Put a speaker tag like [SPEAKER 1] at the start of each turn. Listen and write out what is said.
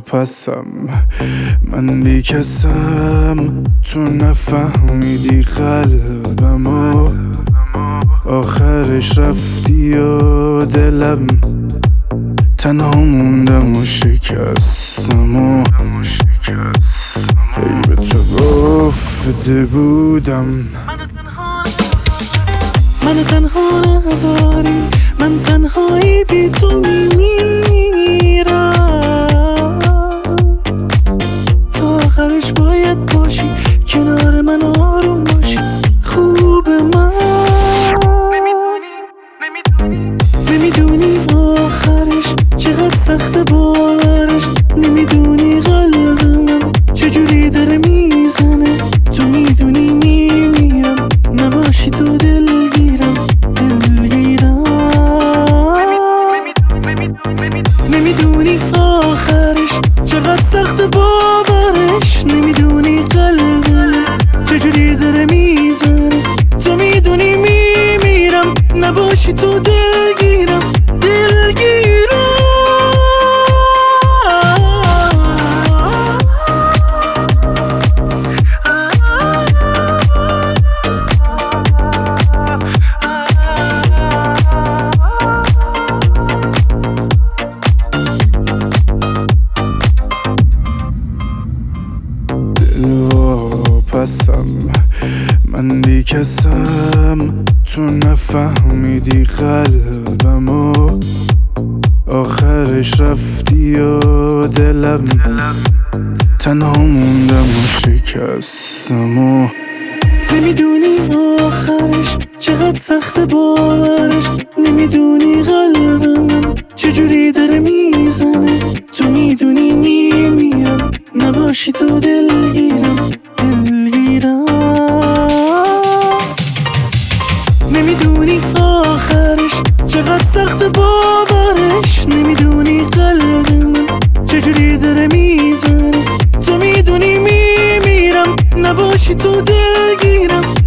[SPEAKER 1] واپسم، من بیکسم، تو نفهمیدی قلبمو، آخرش رفتی و دلم تنها موندم و شکستم و ای به تو گفته بودم
[SPEAKER 2] منو تنها نذاری، من تنهایی بی تو میمیرم، تا آخرش باید باشی کنار من، آروم باشی خوب من. نمیدونی آخرش چقدر سخته باورش، نمیدونی قلب من چجوری داره میزنه، تو میدونی میمیرم نباشی تو دلگیرم. نمیدونی آخرش چقدر سخته باورش، نمیدونی قلب من چجوری داره میزنه، تو میدونی میمیرم نباشی تو دلگیرم.
[SPEAKER 1] واپسم، من بیکسم، تو نفهمیدی قلبمو، آخرش رفتی و دلم تنها موندم و شکستم و
[SPEAKER 2] نمیدونی آخرش چقدر سخته باورش، نمیدونی قلب من چجوری داره میزنه، تو میدونی میمیرم نباشی تو دلگیرم. نمیدونی آخرش چقدر سخته باورش، نمیدونی قلب من چجوری داره میزنه، تو میدونی میمیرم نباشی تو دلگیرم.